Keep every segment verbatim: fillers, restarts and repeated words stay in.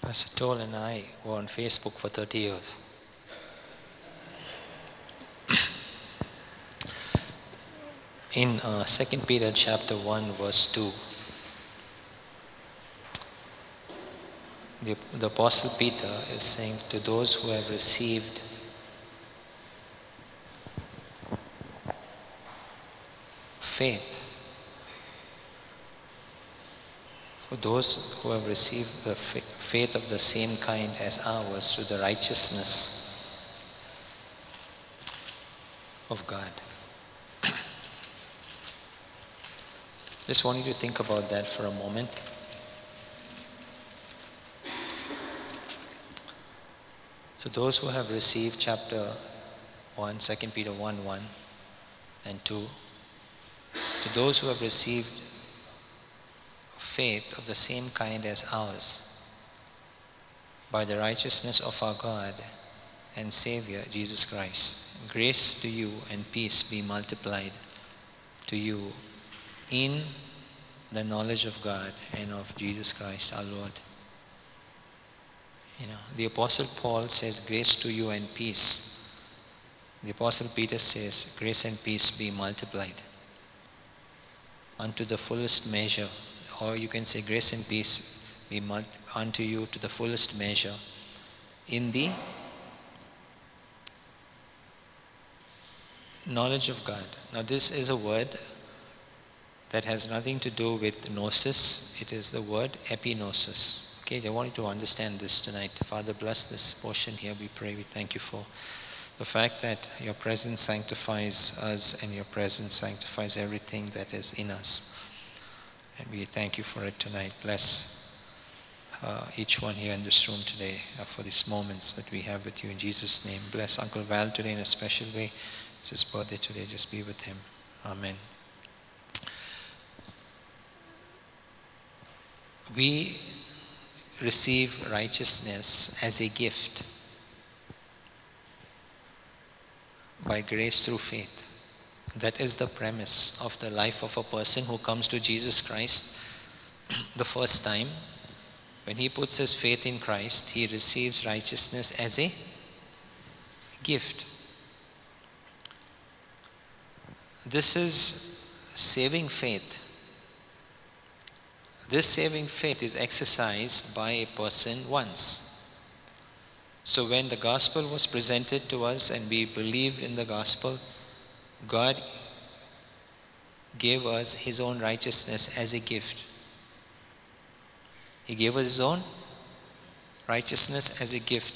Pastor Toll and I were on Facebook for thirty years. In uh, Second Peter chapter one, verse two, the, the Apostle Peter is saying to those who have received faith, for those who have received the fa- faith of the same kind as ours through the righteousness of God. Just want you to think about that for a moment. So those who have received chapter one, Second Peter one, one and two, to those who have received faith of the same kind as ours, by the righteousness of our God and Savior, Jesus Christ, grace to you and peace be multiplied to you in the knowledge of God and of Jesus Christ our Lord. You know, the Apostle Paul says, grace to you and peace. The Apostle Peter says, grace and peace be multiplied unto the fullest measure. Or you can say, grace and peace be mul- unto you to the fullest measure in the knowledge of God. Now this is a word that has nothing to do with gnosis. It is the word epignosis. Okay, I want you to understand this tonight. Father, bless this portion here. We pray, we thank you for the fact that your presence sanctifies us and your presence sanctifies everything that is in us. And we thank you for it tonight. Bless uh, each one here in this room today uh, for these moments that we have with you in Jesus' name. Bless Uncle Val today in a special way. It's his birthday today. Just be with him. Amen. We receive righteousness as a gift by grace through faith. That is the premise of the life of a person who comes to Jesus Christ the first time. When he puts his faith in Christ, he receives righteousness as a gift. This is saving faith. This saving faith is exercised by a person once. So when the gospel was presented to us and we believed in the gospel, God gave us his own righteousness as a gift. He gave us his own righteousness as a gift.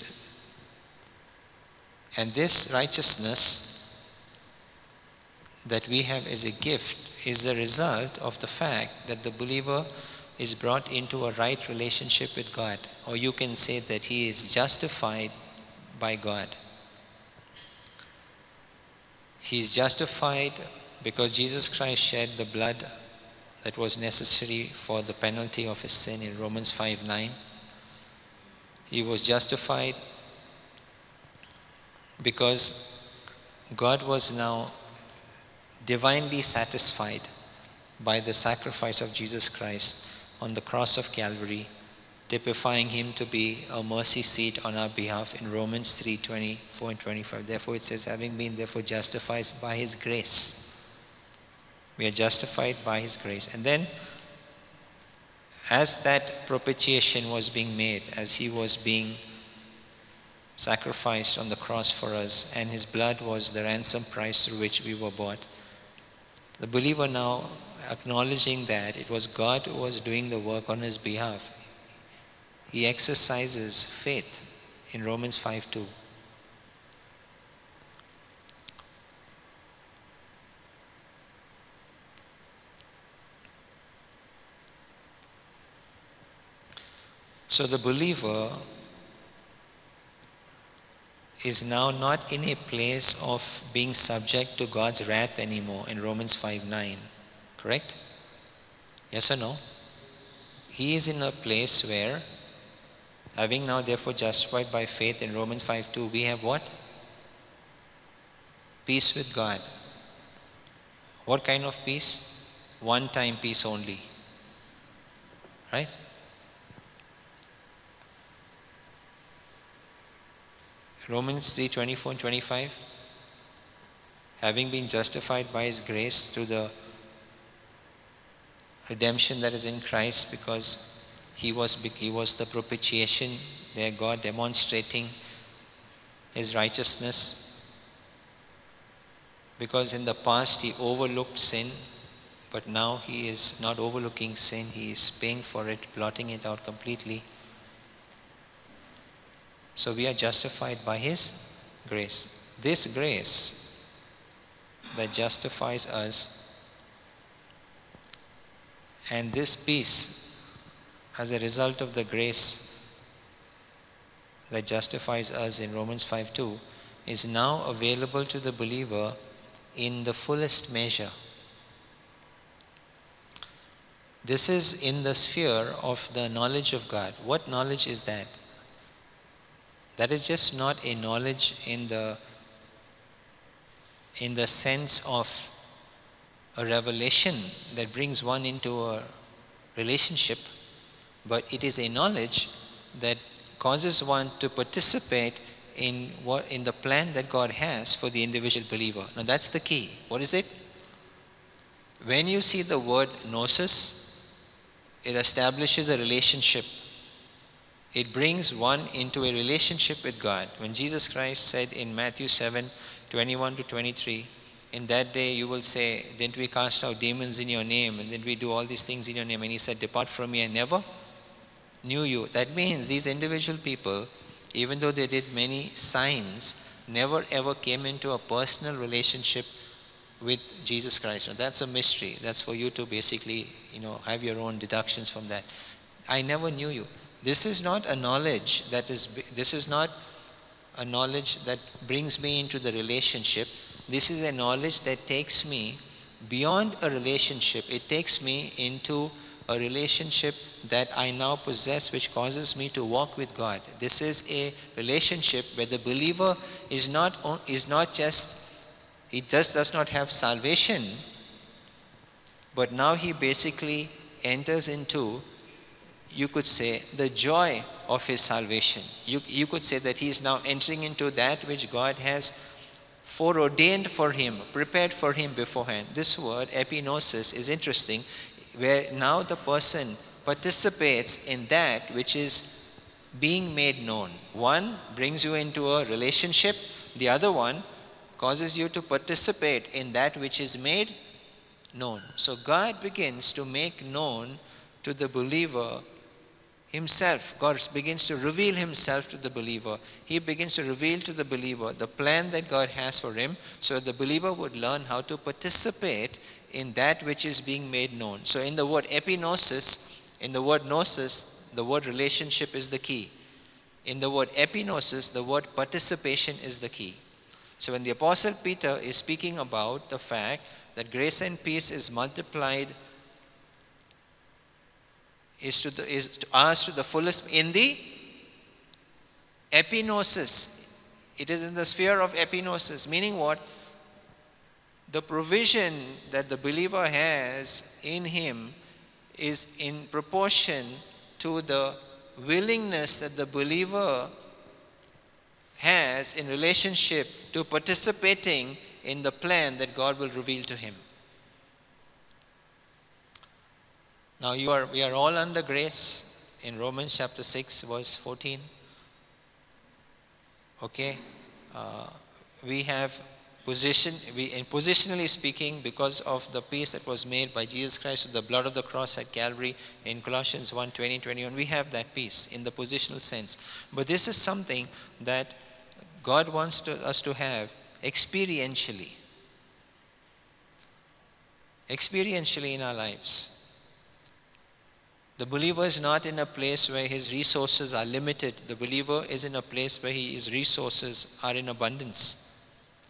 And this righteousness that we have as a gift is the result of the fact that the believer is brought into a right relationship with God. Or you can say that he is justified by God. He is justified because Jesus Christ shed the blood that was necessary for the penalty of his sin in Romans five nine. He was justified because God was now divinely satisfied by the sacrifice of Jesus Christ on the cross of Calvary, typifying him to be a mercy seat on our behalf in Romans three twenty-four and twenty-five. Therefore it says, having been therefore justified by his grace. We are justified by his grace. And then, as that propitiation was being made, as he was being sacrificed on the cross for us, and his blood was the ransom price through which we were bought, the believer now, acknowledging that it was God who was doing the work on his behalf, he exercises faith in Romans five two. So the believer is now not in a place of being subject to God's wrath anymore in Romans five nine. Correct? Yes or no? He is in a place where, having now therefore justified by faith in Romans five two, we have what? Peace with God. What kind of peace? One time peace only. Right? Romans three twenty-four and twenty-five. Having been justified by His grace through the redemption that is in Christ, because He was, He was the propitiation, there God demonstrating His righteousness. Because in the past He overlooked sin, but now He is not overlooking sin, He is paying for it, blotting it out completely. So we are justified by His grace. This grace that justifies us, and this peace as a result of the grace that justifies us in Romans five two, is now available to the believer in the fullest measure. This is in the sphere of the knowledge of God. What knowledge is that? That is just not a knowledge in the in the sense of a revelation that brings one into a relationship, but it is a knowledge that causes one to participate in what in the plan that God has for the individual believer. Now that's the key. What is it? When you see the word gnosis, it establishes a relationship. It brings one into a relationship with God. When Jesus Christ said in Matthew seven, twenty-one to twenty-three, in that day you will say, didn't we cast out demons in your name? And didn't we do all these things in your name? And He said, depart from me, I never knew you. That means these individual people, even though they did many signs, never ever came into a personal relationship with Jesus Christ. Now that's a mystery. That's for you to basically, you know, have your own deductions from that. I never knew you. This is not a knowledge that is, this is not a knowledge that brings me into the relationship. This is a knowledge that takes me beyond a relationship. It takes me into a relationship that I now possess, which causes me to walk with God. This is a relationship where the believer is not, is not just, he just does not have salvation, but now he basically enters into, you could say, the joy of his salvation. You, you could say that he is now entering into that which God has foreordained for him, prepared for him beforehand. This word, epignosis, is interesting, where now the person participates in that which is being made known. One brings you into a relationship, the other one causes you to participate in that which is made known. So God begins to make known to the believer Himself. God begins to reveal Himself to the believer. He begins to reveal to the believer the plan that God has for him, so that the believer would learn how to participate in that which is being made known. So in the word epignosis, in the word gnosis, the word relationship is the key. In the word epignosis, the word participation is the key. So when the Apostle Peter is speaking about the fact that grace and peace is multiplied, is to, the, is to ours to the fullest in the epignosis. It is in the sphere of epignosis, meaning what? The provision that the believer has in him is in proportion to the willingness that the believer has in relationship to participating in the plan that God will reveal to him. Now you are, we are all under grace in Romans chapter six, verse fourteen. Okay, uh, we have position. We, in positionally speaking, because of the peace that was made by Jesus Christ with the blood of the cross at Calvary, in Colossians one, twenty, twenty-one, we have that peace in the positional sense. But this is something that God wants to, us to have experientially, experientially in our lives. The believer is not in a place where his resources are limited. The believer is in a place where his resources are in abundance.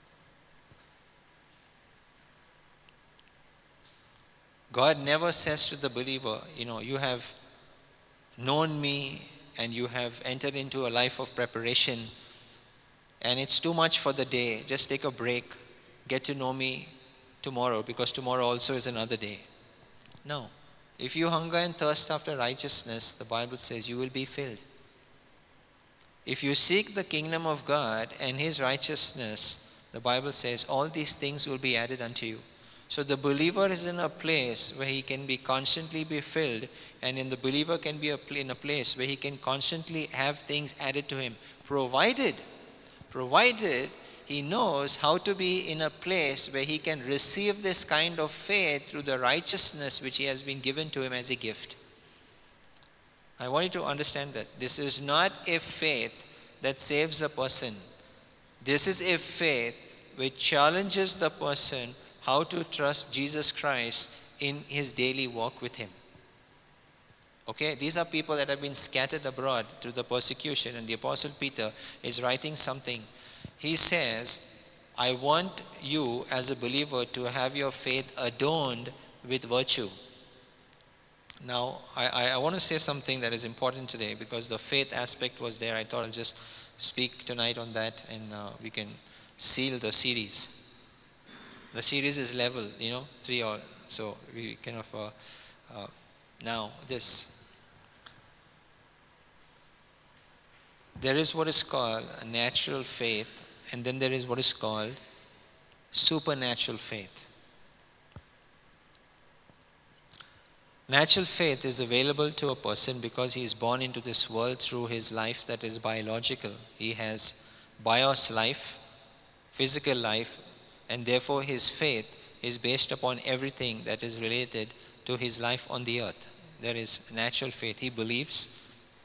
God never says to the believer, you know, you have known me and you have entered into a life of preparation and it's too much for the day. Just take a break. Get to know me tomorrow, because tomorrow also is another day. No. If you hunger and thirst after righteousness, the Bible says you will be filled. If you seek the kingdom of God and his righteousness, the Bible says all these things will be added unto you. So the believer is in a place where he can be constantly be filled, and in the believer can be a pl- in a place where he can constantly have things added to him, provided, provided he knows how to be in a place where he can receive this kind of faith through the righteousness which he has been given to him as a gift. I want you to understand that this is not a faith that saves a person. This is a faith which challenges the person how to trust Jesus Christ in his daily walk with him. Okay, these are people that have been scattered abroad through the persecution, and the Apostle Peter is writing something. He says, I want you as a believer to have your faith adorned with virtue. Now, I, I, I want to say something that is important today, because the faith aspect was there. I thought I'll just speak tonight on that, and uh, we can seal the series. The series is level, you know, three or so. We kind of, uh, uh, now this. There is what is called a natural faith, and then there is what is called supernatural faith. Natural faith is available to a person because he is born into this world through his life that is biological. He has bios life, physical life, and therefore his faith is based upon everything that is related to his life on the earth. There is natural faith. He believes.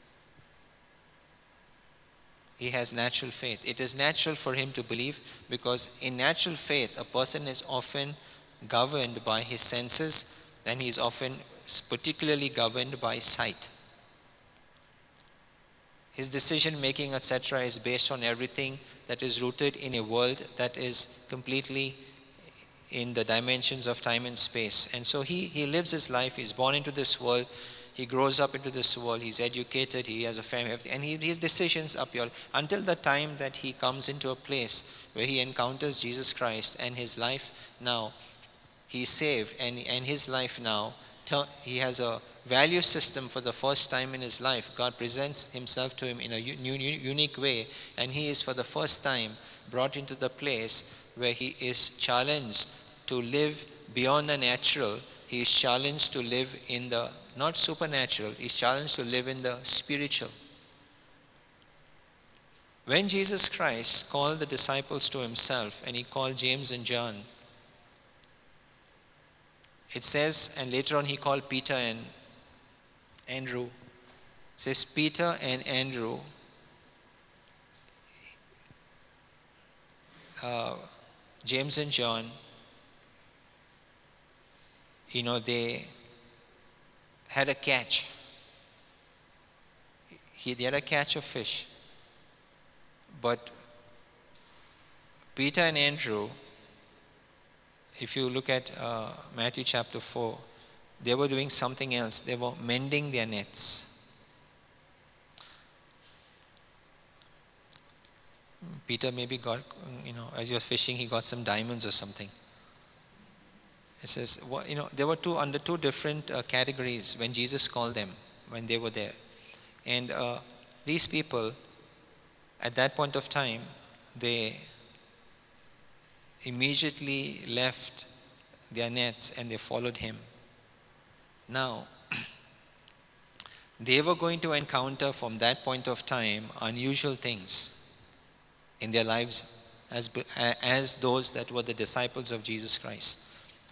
He has natural faith. It is natural for him to believe, because in natural faith, a person is often governed by his senses, and he is often particularly governed by sight. His decision making, et cetera, is based on everything that is rooted in a world that is completely in the dimensions of time and space. And so he, he lives his life, he's born into this world, he grows up into this world, he's educated, he has a family, and he, his decisions up here until the time that he comes into a place where he encounters Jesus Christ, and his life now, he's saved, and, and his life now, he has a value system for the first time in his life. God presents himself to him in a new, unique way, and he is for the first time brought into the place where he is challenged to live beyond the natural. He is challenged to live in the, not supernatural, he is challenged to live in the spiritual. When Jesus Christ called the disciples to himself, and he called James and John, it says, and later on he called Peter and Andrew. It says Peter and Andrew, uh, James and John, you know, they had a catch. He, they had a catch of fish. But Peter and Andrew, if you look at uh, Matthew chapter four, they were doing something else. They were mending their nets. Peter maybe got, you know, as he was fishing, he got some diamonds or something. It says, you know, there were two under two different uh, categories when Jesus called them, when they were there. And uh, these people, at that point of time, they immediately left their nets and they followed him. Now, they were going to encounter from that point of time unusual things in their lives as, as those that were the disciples of Jesus Christ.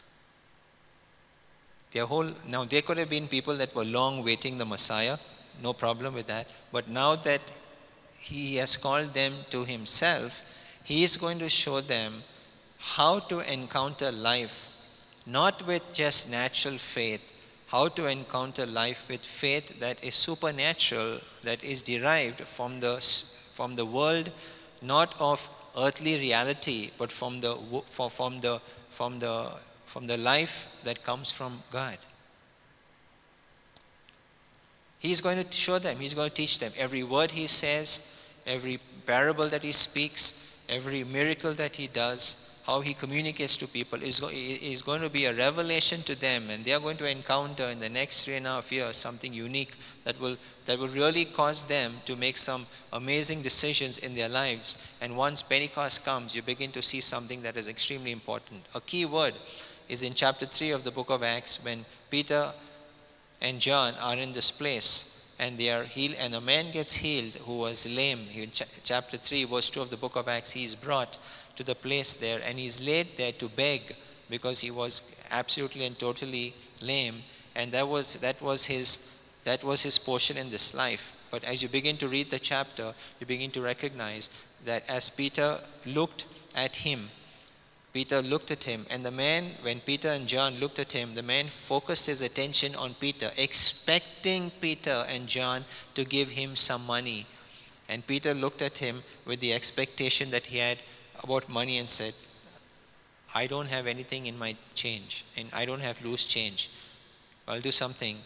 Their whole, now they could have been people that were long waiting the Messiah, no problem with that. But now that he has called them to himself, he is going to show them how to encounter life, not with just natural faith, how to encounter life with faith that is supernatural, that is derived from the, from the world, not of earthly reality, but from the, from the, from the, from the life that comes from God. He's going to show them, he's going to teach them. Every word he says, every parable that he speaks, every miracle that he does, how he communicates to people is, go, is going to be a revelation to them, and they are going to encounter in the next three and a half years something unique that will, that will really cause them to make some amazing decisions in their lives. And once Pentecost comes, you begin to see something that is extremely important. A key word is in chapter three of the book of Acts, when Peter and John are in this place and they are healed, and a man gets healed who was lame. In ch- chapter three, verse two of the book of Acts, he is brought to the place there and he is laid there to beg because he was absolutely and totally lame. And that was that was his that was his portion in this life. But as you begin to read the chapter, you begin to recognize that as Peter looked at him, Peter looked at him, and the man, when Peter and John looked at him, the man focused his attention on Peter, expecting Peter and John to give him some money. And Peter looked at him with the expectation that he had about money and said, I don't have anything in my change, and I don't have loose change. I'll do something.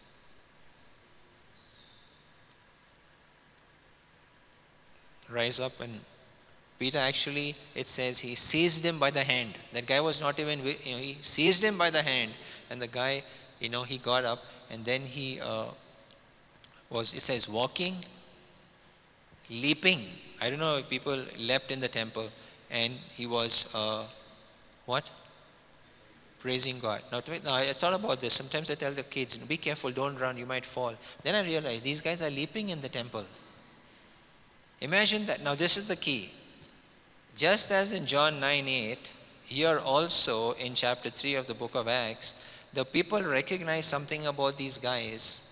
Rise up. And Peter actually, it says, he seized him by the hand. That guy was not even, you know, he seized him by the hand. And the guy, you know, he got up, and then he uh, was, it says, walking, leaping. I don't know if people leapt in the temple. And he was, uh, what? Praising God. Now, now, I thought about this. Sometimes I tell the kids, be careful, don't run, you might fall. Then I realized these guys are leaping in the temple. Imagine that. Now, this is the key. Just as in John nine eight, here also in chapter three of the book of Acts, the people recognize something about these guys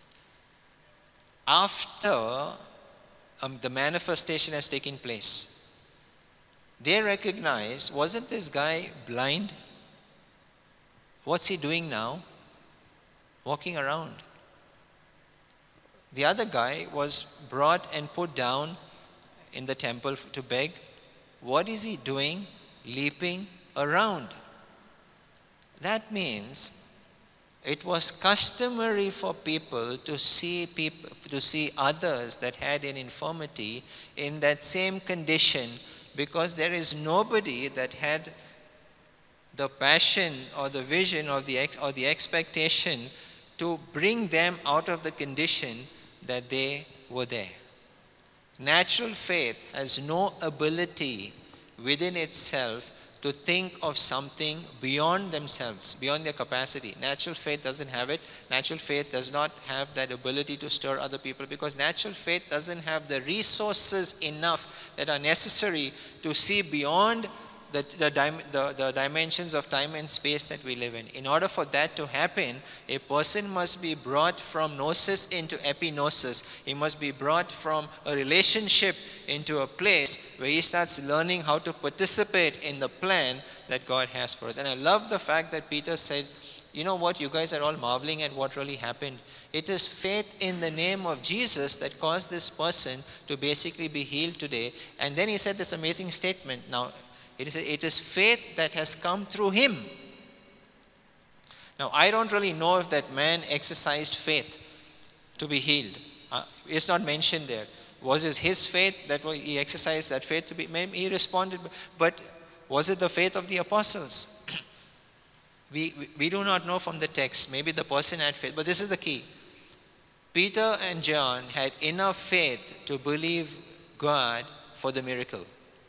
after um, the manifestation has taken place. They recognize, wasn't this guy blind? What's he doing now? Walking around. The other guy was brought and put down in the temple to beg. What is he doing? Leaping around. That means it was customary for people to see people to see others that had an infirmity in that same condition, because there is nobody that had the passion or the vision or the ex, or the expectation to bring them out of the condition that they were there. Natural faith has no ability within itself to think of something beyond themselves, beyond their capacity. Natural faith doesn't have it. Natural faith does not have that ability to stir other people, because natural faith doesn't have the resources enough that are necessary to see beyond the, the, the, the dimensions of time and space that we live in. In order for that to happen, a person must be brought from gnosis into epignosis. He must be brought from a relationship into a place where he starts learning how to participate in the plan that God has for us. And I love the fact that Peter said, you know what, you guys are all marveling at what really happened. It is faith in the name of Jesus that caused this person to basically be healed today. And then he said this amazing statement. Now, It is, it is faith that has come through him. Now, I don't really know if that man exercised faith to be healed. Uh, it's not mentioned there. Was it his faith that he exercised that faith to be? Maybe he responded, but was it the faith of the apostles? we, we, we do not know from the text. Maybe the person had faith, but this is the key. Peter and John had enough faith to believe God for the miracle.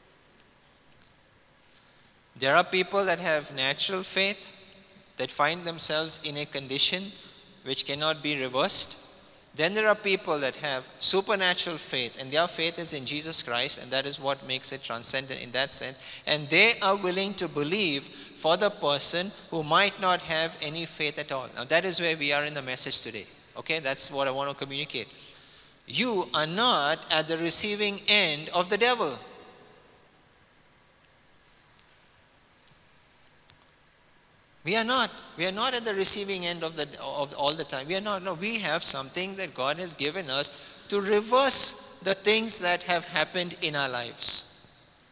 There are people that have natural faith that find themselves in a condition which cannot be reversed. Then there are people that have supernatural faith, and their faith is in Jesus Christ, and that is what makes it transcendent in that sense. And they are willing to believe for the person who might not have any faith at all. Now that is where we are in the message today. Okay, that's what I want to communicate. You are not at the receiving end of the devil. We are not. We are not at the receiving end of the of all the time. We are not. No, we have something that God has given us to reverse the things that have happened in our lives.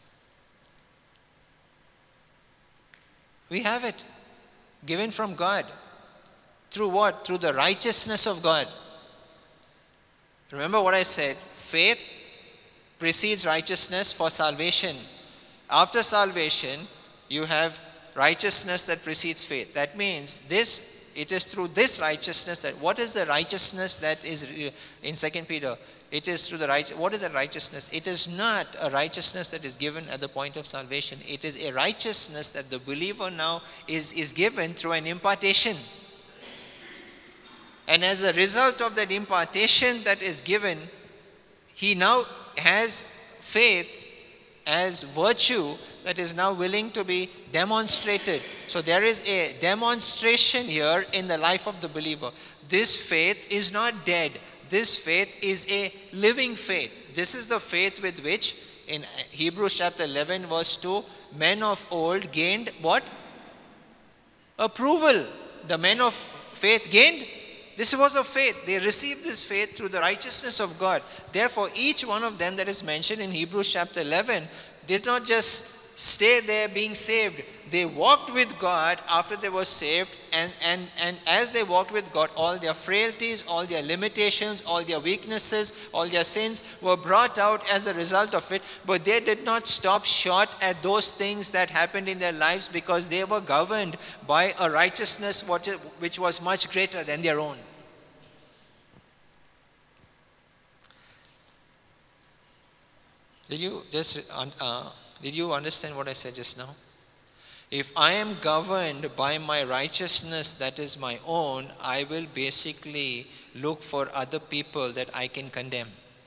We have it given from God. Through what? Through the righteousness of God. Remember what I said. Faith precedes righteousness for salvation. After salvation, you have righteousness that precedes faith. That means this, it is through this righteousness that, what is the righteousness that is in Second Peter? It is through the right, what is the righteousness? It is not a righteousness that is given at the point of salvation. It is a righteousness that the believer now is, is given through an impartation. And as a result of that impartation that is given, he now has faith as virtue that is now willing to be demonstrated. So there is a demonstration here in the life of the believer. This faith is not dead. This faith is a living faith. This is the faith with which, in Hebrews chapter eleven verse two, men of old gained what? Approval. The men of faith gained. This was a faith. They received this faith through the righteousness of God. Therefore, each one of them that is mentioned in Hebrews chapter eleven did not just stay there being saved. They walked with God after they were saved, and, and, and as they walked with God, all their frailties, all their limitations, all their weaknesses, all their sins were brought out as a result of it. But they did not stop short at those things that happened in their lives, because they were governed by a righteousness which was much greater than their own. Did you just uh, did you understand what I said just now? If I am governed by my righteousness that is my own, I will basically look for other people that I can condemn.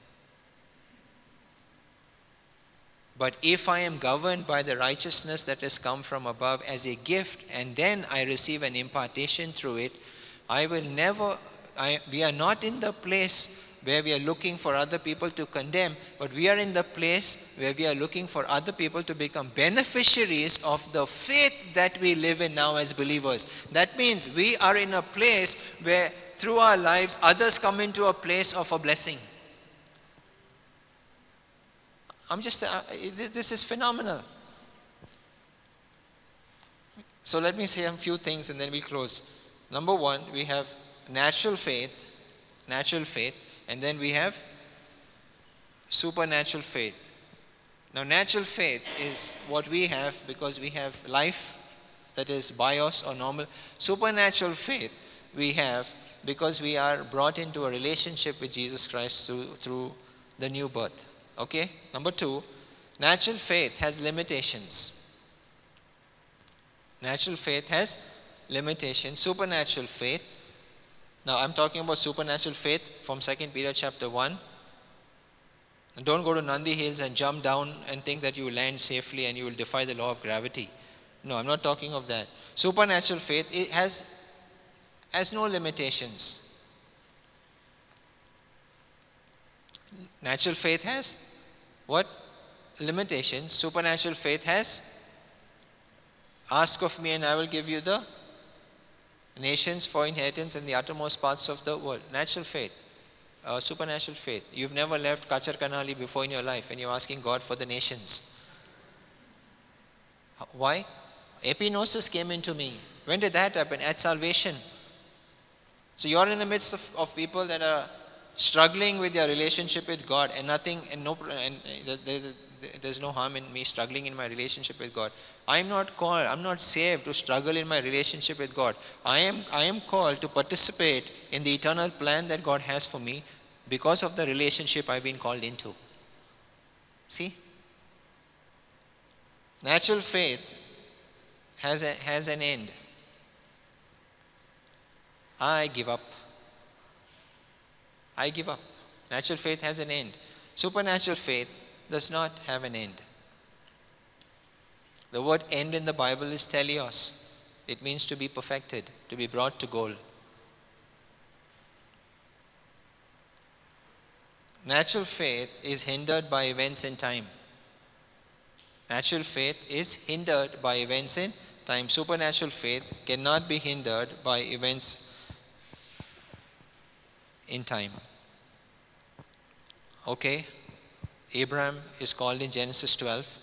But if I am governed by the righteousness that has come from above as a gift, and then I receive an impartation through it, I will never, I, we are not in the place where we are looking for other people to condemn, but we are in the place where we are looking for other people to become beneficiaries of the faith that we live in now as believers. That means we are in a place where through our lives others come into a place of a blessing. I'm just, uh, this is phenomenal. So let me say a few things and then we'll close. Number one, we have natural faith, natural faith. And then we have supernatural faith. Now, natural faith is what we have because we have life that is bios or normal. Supernatural faith we have because we are brought into a relationship with Jesus Christ through, through the new birth. Okay? Number two, natural faith has limitations. Natural faith has limitations. Supernatural faith, now I'm talking about supernatural faith from Second Peter chapter one. And don't go to Nandi Hills and jump down and think that you will land safely and you will defy the law of gravity. No, I'm not talking of that. Supernatural faith, it has, has no limitations. Natural faith has what? Limitations. Supernatural faith has, ask of me and I will give you the nations for inheritance in the uttermost parts of the world. Natural faith, uh, supernatural faith. You've never left Kachar Kanali before in your life and you're asking God for the nations. Why? Epinosis came into me. When did that happen? At salvation. So you're in the midst of, of people that are struggling with their relationship with God, and nothing, and no, and there's no harm in me struggling in my relationship with God. I'm not called, I'm not saved to struggle in my relationship with God. I am, I am called to participate in the eternal plan that God has for me because of the relationship I've been called into. See? Natural faith has, a, has an end. I give up. I give up. Natural faith has an end. Supernatural faith does not have an end. The word end in the Bible is teleos. It means to be perfected, to be brought to goal. Natural faith is hindered by events in time. Natural faith is hindered by events in time. Supernatural faith cannot be hindered by events in time. Okay, Abraham is called in Genesis twelve,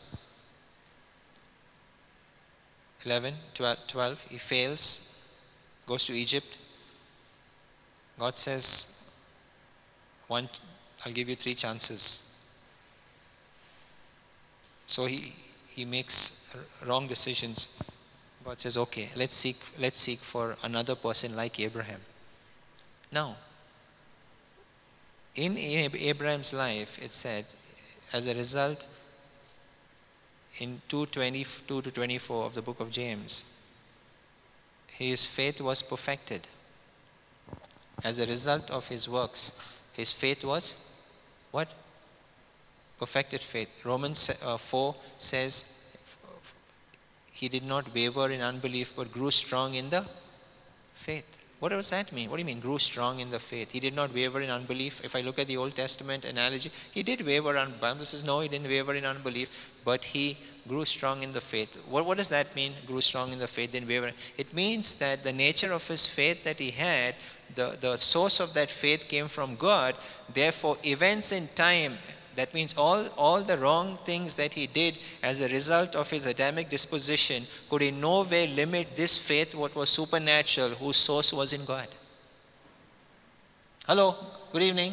eleven, twelve, twelve. He fails, goes to Egypt. God says, one, I'll give you three chances. So he, he makes wrong decisions, God says, okay, let's seek, let's seek for another person like Abraham. Now, in Abraham's life, it said, as a result, in two twenty-two to twenty-four of the book of James, his faith was perfected. As a result of his works, his faith was what? Perfected faith. Romans four says, he did not waver in unbelief, but grew strong in the faith. What does that mean? What do you mean, grew strong in the faith? He did not waver in unbelief. If I look at the Old Testament analogy, he did waver on, Bible says, no, he didn't waver in unbelief, but he grew strong in the faith. What, what does that mean, grew strong in the faith, didn't waver? It means that the nature of his faith that he had, the, the source of that faith came from God. Therefore, events in time, that means all, all the wrong things that he did as a result of his Adamic disposition could in no way limit this faith, what was supernatural, whose source was in God. Hello, good evening.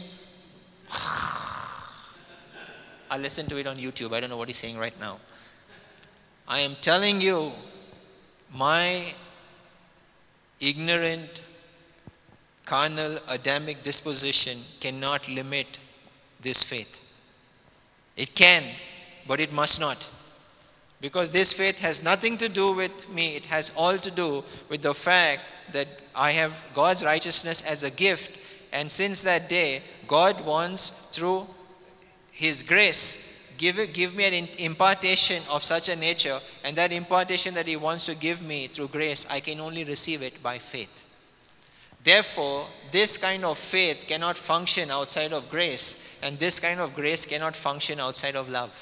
I'll listen to it on YouTube. I don't know what he's saying right now. I am telling you, my ignorant, carnal, Adamic disposition cannot limit this faith. It can, but it must not. Because this faith has nothing to do with me. It has all to do with the fact that I have God's righteousness as a gift. And since that day, God wants, through his grace, give, it, give me an impartation of such a nature. And that impartation that he wants to give me through grace, I can only receive it by faith. Therefore, this kind of faith cannot function outside of grace, and this kind of grace cannot function outside of love.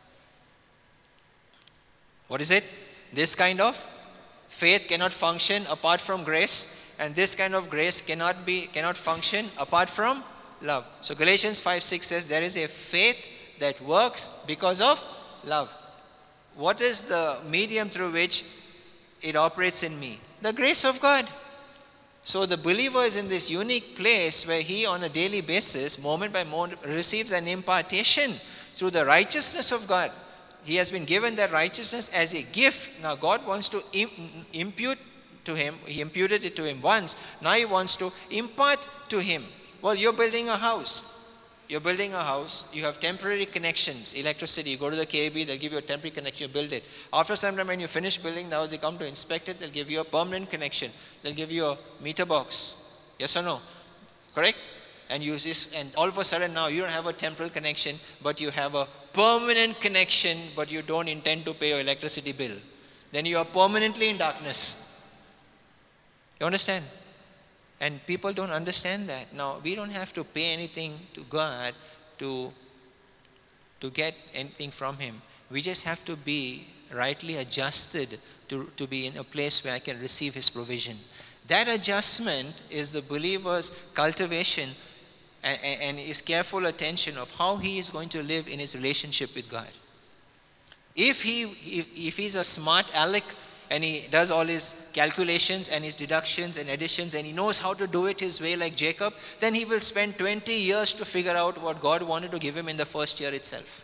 What is it? This kind of faith cannot function apart from grace, and this kind of grace cannot be cannot function apart from love. So Galatians five six says there is a faith that works because of love. What is the medium through which it operates in me? The grace of God. So the believer is in this unique place where he on a daily basis, moment by moment, receives an impartation through the righteousness of God. He has been given that righteousness as a gift. Now God wants to impute to him, he imputed it to him once, now he wants to impart to him. Well, you're building a house. You're building a house, you have temporary connections, electricity, you go to the K B, they'll give you a temporary connection, you build it. After some time when you finish building the house, they come to inspect it, they'll give you a permanent connection. They'll give you a meter box. Yes or no? Correct? And you just, and all of a sudden now you don't have a temporal connection, but you have a permanent connection, but you don't intend to pay your electricity bill. Then you are permanently in darkness. You understand? And people don't understand that. Now, we don't have to pay anything to God to, to get anything from him. We just have to be rightly adjusted to, to be in a place where I can receive his provision. That adjustment is the believer's cultivation and, and his careful attention of how he is going to live in his relationship with God. If, he, if, if he's a smart aleck, and he does all his calculations and his deductions and additions, and he knows how to do it his way like Jacob, then he will spend twenty years to figure out what God wanted to give him in the first year itself.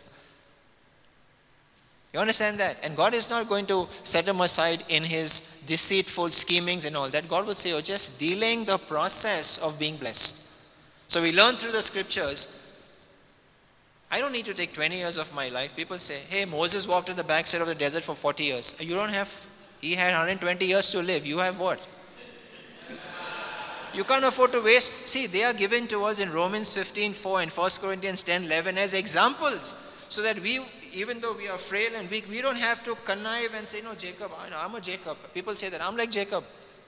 You understand that? And God is not going to set him aside in his deceitful schemings and all that. God will say, you're just delaying the process of being blessed. So we learn through the scriptures. I don't need to take twenty years of my life. People say, hey, Moses walked in the backside of the desert for forty years. You don't have... He had one hundred twenty years to live. You have what? You can't afford to waste. See, they are given to us in Romans fifteen four and First Corinthians ten eleven as examples. So that we, even though we are frail and weak, we don't have to connive and say, no, Jacob, I know, I'm a Jacob. People say that, I'm like Jacob.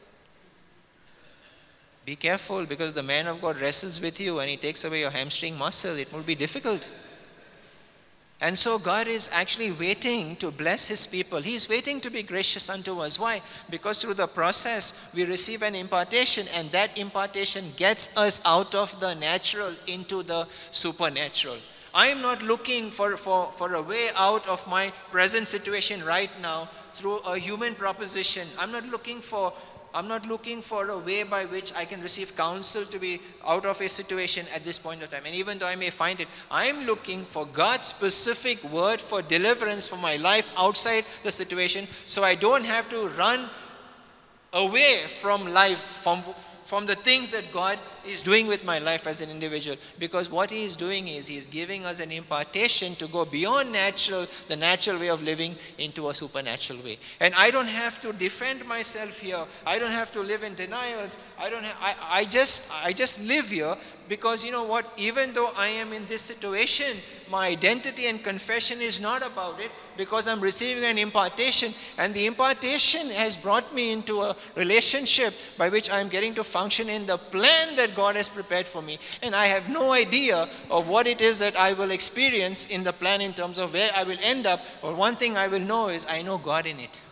Be careful, because the man of God wrestles with you and he takes away your hamstring muscle. It will be difficult. And so God is actually waiting to bless his people. He is waiting to be gracious unto us. Why? Because through the process we receive an impartation, and that impartation gets us out of the natural into the supernatural. I am not looking for, for, for a way out of my present situation right now through a human proposition. I'm not looking for I'm not looking for a way by which I can receive counsel to be out of a situation at this point of time. And even though I may find it, I'm looking for God's specific word for deliverance for my life outside the situation, so I don't have to run away from life, from, from the things that God is doing with my life as an individual. Because what He is doing is He is giving us an impartation to go beyond natural, the natural way of living, into a supernatural way. And I don't have to defend myself here. I don't have to live in denials. I don't. Ha- I, I just. I just live here because, you know what? Even though I am in this situation, my identity and confession is not about it, because I'm receiving an impartation, and the impartation has brought me into a relationship by which I'm getting to function in the plan that God has prepared for me. And I have no idea of what it is that I will experience in the plan in terms of where I will end up. But one thing I will know is I know God in it.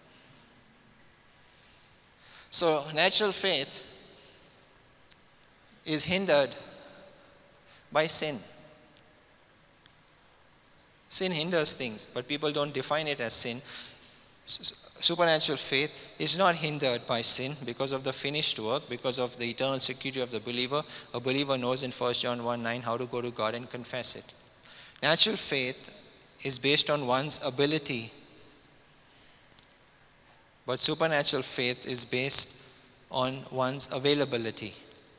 So natural faith is hindered by sin. Sin hinders things, but people don't define it as sin. Supernatural faith is not hindered by sin because of the finished work, because of the eternal security of the believer. A believer knows in First John one nine how to go to God and confess it. Natural faith is based on one's ability, but supernatural faith is based on one's availability.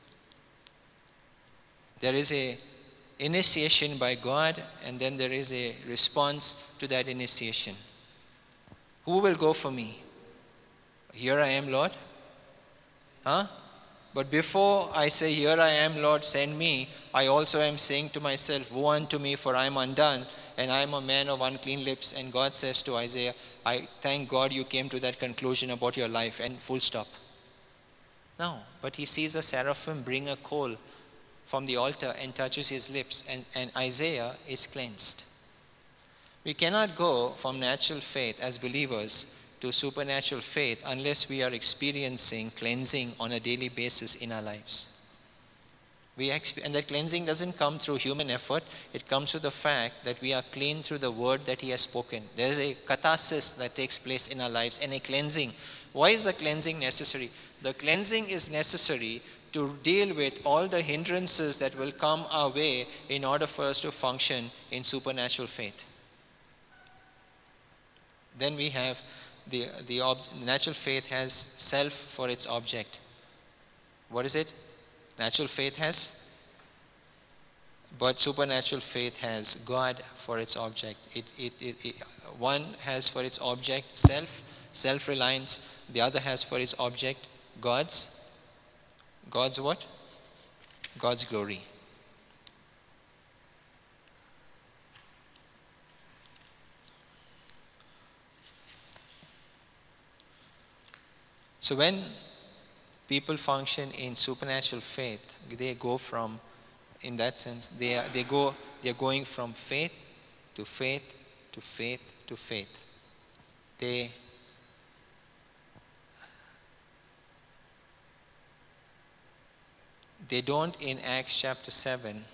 There is a initiation by God, and then there is a response to that initiation. Who will go for me? Here I am, Lord. Huh? But before I say, here I am, Lord, send me, I also am saying to myself, woe unto me, for I am undone, and I am a man of unclean lips. And God says to Isaiah, I thank God you came to that conclusion about your life, and full stop. No, but he sees a seraphim bring a coal from the altar and touches his lips, and, and Isaiah is cleansed. We cannot go from natural faith as believers to supernatural faith unless we are experiencing cleansing on a daily basis in our lives. We exp- and that cleansing doesn't come through human effort. It comes through the fact that we are clean through the word that He has spoken. There is a catharsis that takes place in our lives, and a cleansing. Why is the cleansing necessary? The cleansing is necessary to deal with all the hindrances that will come our way in order for us to function in supernatural faith. Then we have the, the ob- natural faith has self for its object. What is it? Natural faith has, but supernatural faith has God for its object. It, it, it, it, one has for its object self, self-reliance. The other has for its object God's, God's what? God's glory. So when people function in supernatural faith, they go from, in that sense, they are, they go, they are going from faith to faith to faith to faith. They they don't, in Acts chapter seven,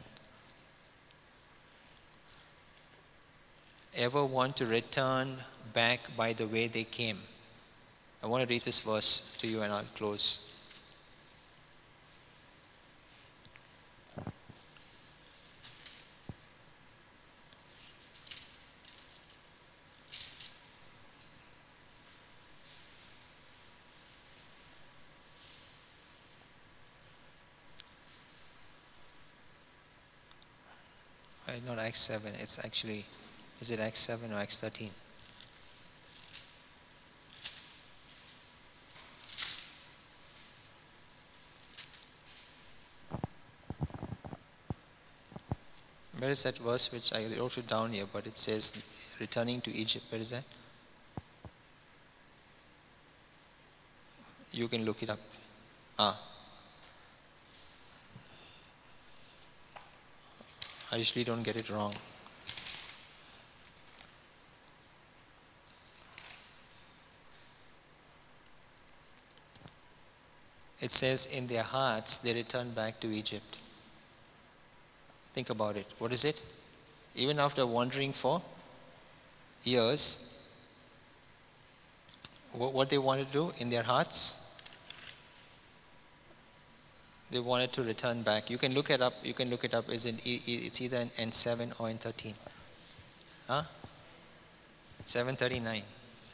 ever want to return back by the way they came. I want to read this verse to you and I'll close. Right, not Acts seven, it's actually, is it Acts seven or Acts thirteen? Where is that verse which I wrote it down here, but it says returning to Egypt? Where is that? You can look it up. Ah. I usually don't get it wrong. It says, in their hearts they returned back to Egypt. Think about it. What is it? Even after wandering for years, what, what they want to do in their hearts? They wanted to return back. You can look it up. You can look it up. It's, in, it's either in N seven or in thirteen. Huh? seven thirty-nine.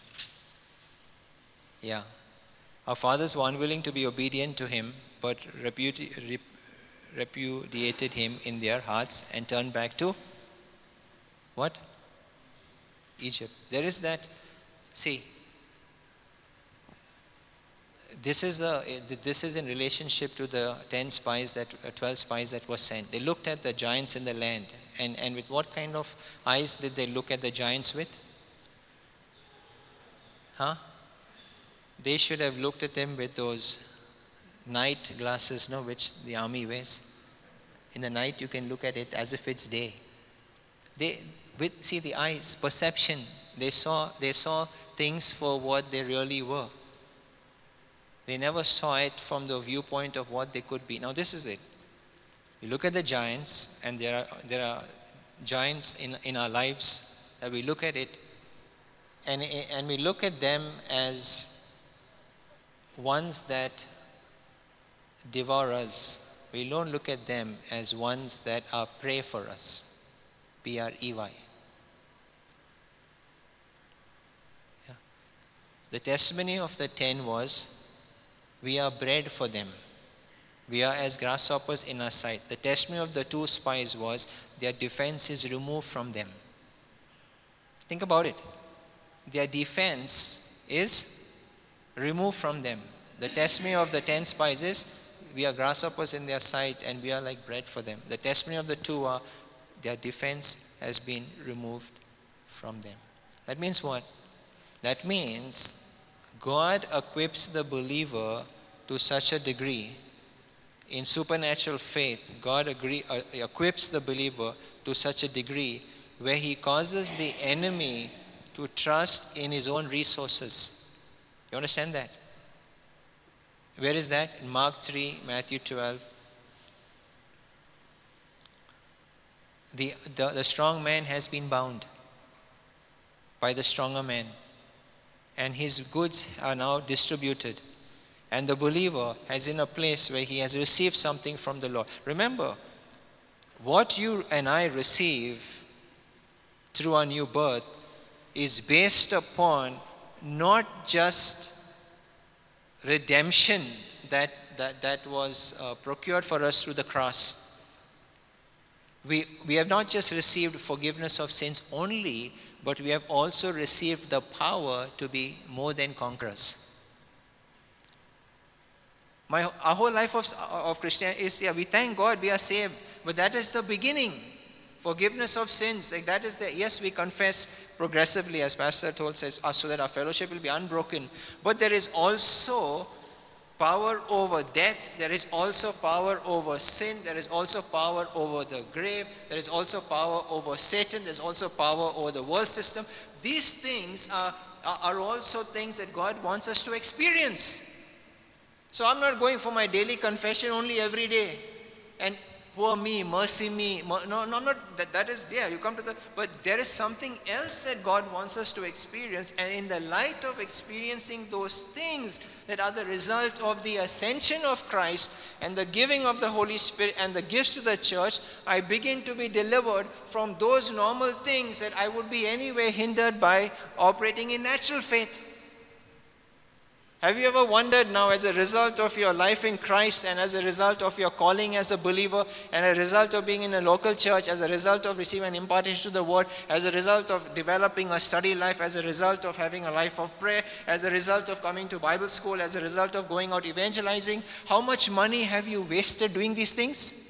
Yeah. Our fathers were unwilling to be obedient to him, but repudi- rep- repudiated him in their hearts and turned back to what? Egypt. There is that. See, this is the this is in relationship to the ten spies that uh, twelve spies that were sent. They looked at the giants in the land, and and with what kind of eyes did they look at the giants with? Huh? They should have looked at them with those night glasses, no, which the army wears. In the night, you can look at it as if it's day. They with see the eyes, perception. They saw they saw things for what they really were. They never saw it from the viewpoint of what they could be. Now this is it. You look at the giants, and there are there are giants in, in our lives that we look at it, and and we look at them as ones that devour us. We don't look at them as ones that are prey for us. P R E Y. Yeah. The testimony of the ten was, we are bread for them. We are as grasshoppers in our sight. The testimony of the two spies was, their defense is removed from them. Think about it. Their defense is removed from them. The testimony of the ten spies is, we are grasshoppers in their sight and we are like bread for them. The testimony of the two are, their defense has been removed from them. That means what? That means God equips the believer to such a degree in supernatural faith. God agree, uh, equips the believer to such a degree where he causes the enemy to trust in his own resources. You understand that? Where is that? In Mark three, Matthew twelve. The, the, the strong man has been bound by the stronger man, and his goods are now distributed. And the believer is in a place where he has received something from the Lord. Remember, what you and I receive through our new birth is based upon not just redemption that, that, that was uh, procured for us through the cross. We, we have not just received forgiveness of sins only, but we have also received the power to be more than conquerors. My, our whole life of, of Christianity is, yeah, we thank God we are saved, but that is the beginning. Forgiveness of sins, like that is the, yes, we confess progressively, as Pastor told us, so that our fellowship will be unbroken. But there is also power over death, there is also power over sin, there is also power over the grave, there is also power over Satan, there is also power over the world system. These things are, are also things that God wants us to experience. So I'm not going for my daily confession only every day. And poor me, mercy me. No, no, I'm not, that, that is there. You come to the, but there is something else that God wants us to experience. And in the light of experiencing those things that are the result of the ascension of Christ and the giving of the Holy Spirit and the gifts to the church, I begin to be delivered from those normal things that I would be anyway hindered by operating in natural faith. Have you ever wondered now, as a result of your life in Christ and as a result of your calling as a believer and a result of being in a local church, as a result of receiving an impartation to the word, as a result of developing a study life, as a result of having a life of prayer, as a result of coming to Bible school, as a result of going out evangelizing, how much money have you wasted doing these things?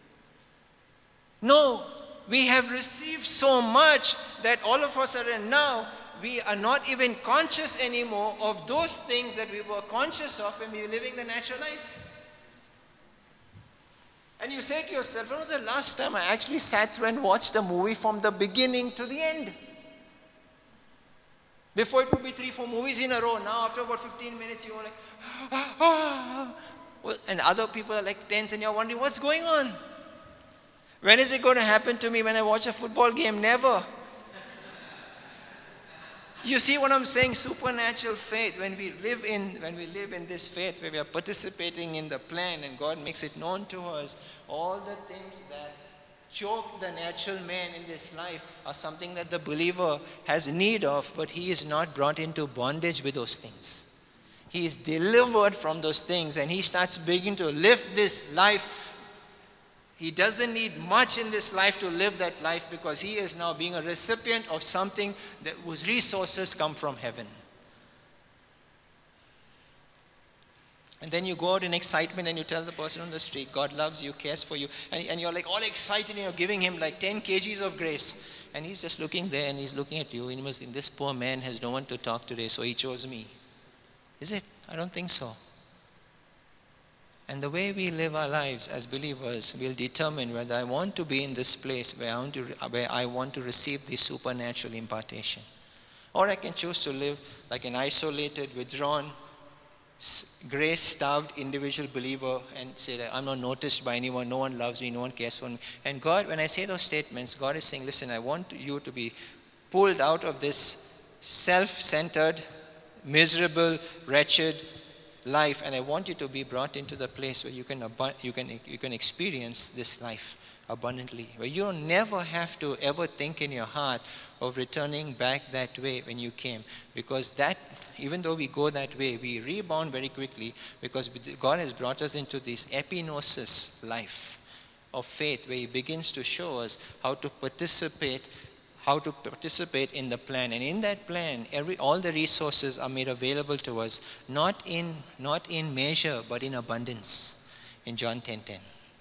No, we have received so much that all of a sudden now, we are not even conscious anymore of those things that we were conscious of when we were living the natural life. And you say to yourself, when was the last time I actually sat through and watched a movie from the beginning to the end? Before it would be three, four movies in a row. Now after about fifteen minutes, you're like, ah, ah. Well, and other people are like tense and you're wondering, what's going on? When is it going to happen to me when I watch a football game? Never. You see what I'm saying? Supernatural faith. When we live in when we live in this faith, where we are participating in the plan and God makes it known to us, all the things that choke the natural man in this life are something that the believer has need of, but he is not brought into bondage with those things. He is delivered from those things and he starts beginning to live this life. He doesn't need much in this life to live that life because he is now being a recipient of something that whose resources come from heaven. And then you go out in excitement and you tell the person on the street, God loves you, cares for you. And, and you're like all excited and you're giving him like ten kilograms of grace. And he's just looking there and he's looking at you and he must think, this poor man has no one to talk today, so he chose me. Is it? I don't think so. And the way we live our lives as believers will determine whether I want to be in this place where I want to, where I want to receive this supernatural impartation. Or I can choose to live like an isolated, withdrawn, grace-starved individual believer and say that I'm not noticed by anyone, no one loves me, no one cares for me. And God, when I say those statements, God is saying, listen, I want you to be pulled out of this self-centered, miserable, wretched life, and I want you to be brought into the place where you can abu- you can you can experience this life abundantly, where you don't never have to ever think in your heart of returning back that way when you came, because that, even though we go that way, we rebound very quickly because God has brought us into this epignosis life of faith where he begins to show us how to participate how to participate in the plan. And in that plan, every all the resources are made available to us, not in not in measure, but in abundance, in John ten ten.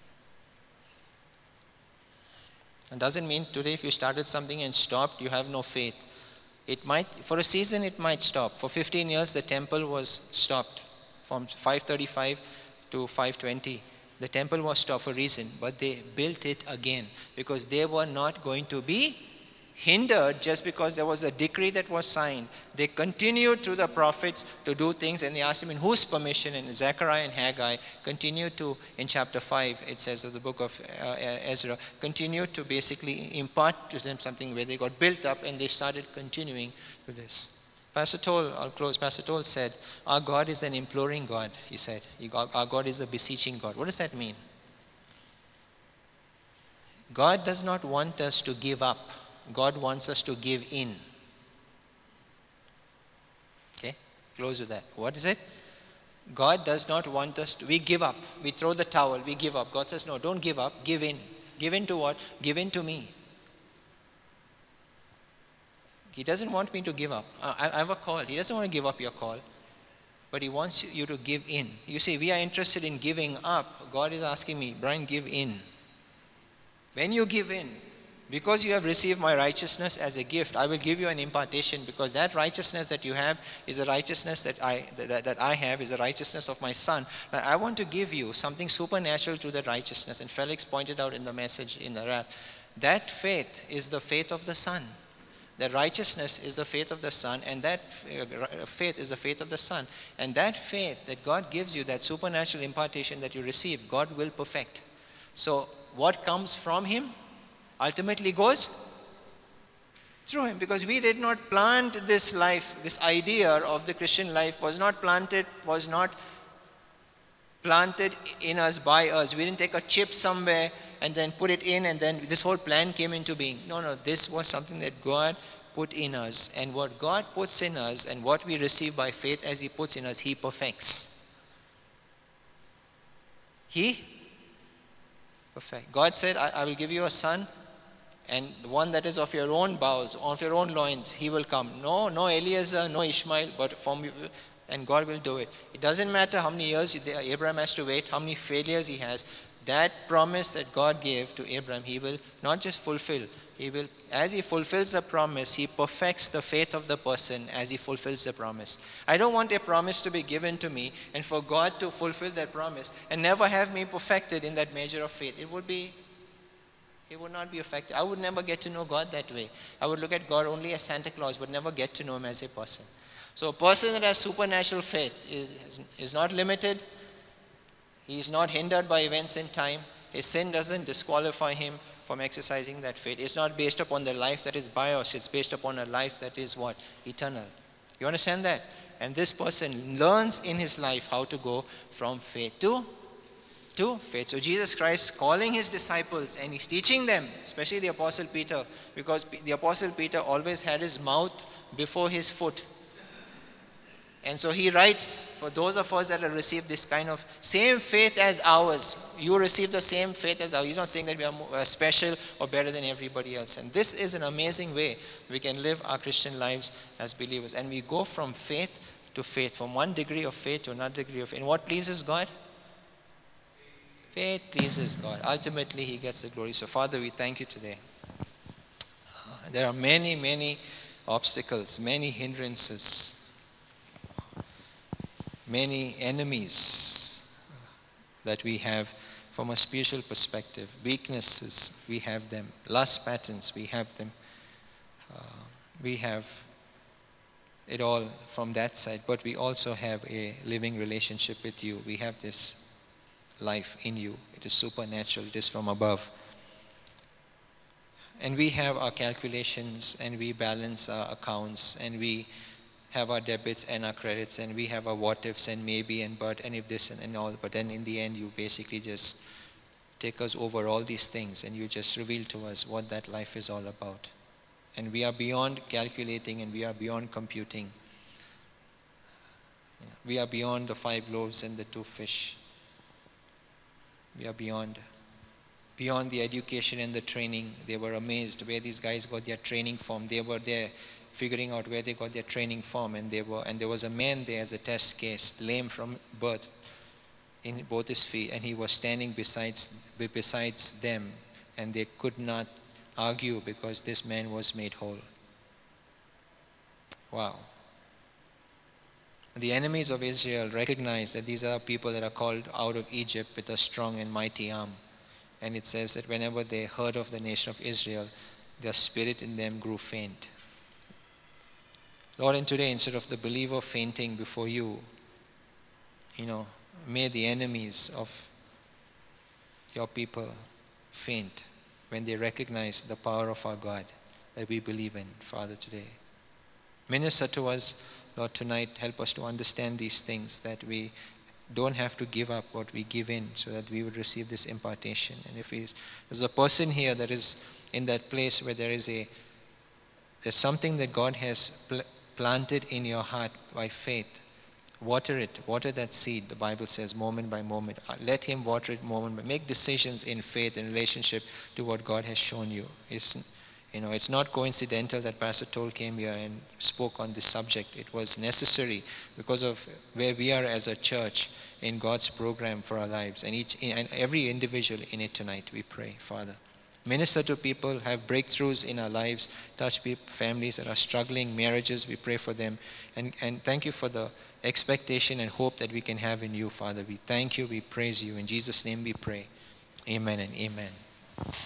It doesn't mean today if you started something and stopped, you have no faith. It might, for a season it might stop. For fifteen years, the temple was stopped from five thirty-five to five twenty. The temple was stopped for a reason, but they built it again because they were not going to be hindered just because there was a decree that was signed. They continued through the prophets to do things, and they asked him in whose permission, and Zechariah and Haggai continued to, in chapter five, it says of the book of uh, Ezra, continued to basically impart to them something where they got built up and they started continuing with this. Pastor Toll, I'll close, Pastor Toll said, our God is an imploring God, he said. Our God is a beseeching God. What does that mean? God does not want us to give up. God wants us to give in. Okay, close with that. What is it? God does not want us to, we give up. We throw the towel, we give up. God says, no, don't give up, give in. Give in to what? Give in to me. He doesn't want me to give up. I, I have a call. He doesn't want to give up your call. But he wants you to give in. You see, we are interested in giving up. God is asking me, Brian, give in. When you give in, because you have received my righteousness as a gift, I will give you an impartation, because that righteousness that you have is a righteousness that I that, that I have is a righteousness of my son. Now, I want to give you something supernatural to that righteousness. And Felix pointed out in the message in the rap, that faith is the faith of the son. That righteousness is the faith of the son, and that faith is the faith of the son. And that faith that God gives you, that supernatural impartation that you receive, God will perfect. So what comes from him ultimately goes through him, because we did not plant this life. This idea of the Christian life was not planted, was not planted in us by us. We didn't take a chip somewhere and then put it in and then this whole plan came into being. No, no, this was something that God put in us. And what God puts in us and what we receive by faith as he puts in us, he perfects. He perfect. God said, I, I will give you a son, and the one that is of your own bowels, of your own loins, he will come. No, no Eliezer, no Ishmael, but from you, and God will do it. It doesn't matter how many years Abraham has to wait, how many failures he has. That promise that God gave to Abraham, he will not just fulfill. He will, as he fulfills the promise, he perfects the faith of the person as he fulfills the promise. I don't want a promise to be given to me and for God to fulfill that promise and never have me perfected in that measure of faith. It would be It would not be effective. I would never get to know God that way. I would look at God only as Santa Claus, but never get to know him as a person. So a person that has supernatural faith is, is not limited. He is not hindered by events in time. His sin doesn't disqualify him from exercising that faith. It's not based upon the life that is bios. It's based upon a life that is what? Eternal. You understand that? And this person learns in his life how to go from faith to, to faith. So Jesus Christ calling his disciples and he's teaching them, especially the Apostle Peter, because the Apostle Peter always had his mouth before his foot. And so he writes, for those of us that have received this kind of same faith as ours, you receive the same faith as ours. He's not saying that we are more, uh, special or better than everybody else. And this is an amazing way we can live our Christian lives as believers. And we go from faith to faith, from one degree of faith to another degree of faith. And what pleases God? Faith pleases God. Ultimately, he gets the glory. So Father, we thank you today. Uh, there are many, many obstacles, many hindrances, many enemies that we have from a spiritual perspective. Weaknesses, we have them. Lust patterns, we have them. Uh, we have it all from that side, but we also have a living relationship with you. We have this life in you. It is supernatural. It is from above. And we have our calculations, and we balance our accounts, and we have our debits and our credits, and we have our what ifs and maybe and but and if this and, and all. But then in the end, you basically just take us over all these things, and you just reveal to us what that life is all about. And we are beyond calculating, and we are beyond computing. We are beyond the five loaves and the two fish. We are beyond. Beyond the education and the training. They were amazed where these guys got their training from. They were there figuring out where they got their training from, and they were and there was a man there as a test case, lame from birth in both his feet, and he was standing besides besides them, and they could not argue because this man was made whole. Wow. The enemies of Israel recognize that these are people that are called out of Egypt with a strong and mighty arm. And it says that whenever they heard of the nation of Israel, their spirit in them grew faint. Lord, and today, instead of the believer fainting before you, you know, may the enemies of your people faint when they recognize the power of our God that we believe in, Father, today. Minister to us, Lord, tonight. Help us to understand these things, that we don't have to give up what we give in, so that we would receive this impartation. And if there's a person here that is in that place where there is a, there's something that God has pl- planted in your heart by faith, water it, water that seed, the Bible says, moment by moment. Let him water it moment by moment. Make decisions in faith in relationship to what God has shown you. It's, you know, it's not coincidental that Pastor Toll came here and spoke on this subject. It was necessary because of where we are as a church in God's program for our lives, and each and every individual in it tonight. We pray, Father. Minister to people, have breakthroughs in our lives, touch people, families that are struggling, marriages, we pray for them. And, and thank you for the expectation and hope that we can have in you, Father. We thank you, we praise you. In Jesus' name we pray. Amen and amen.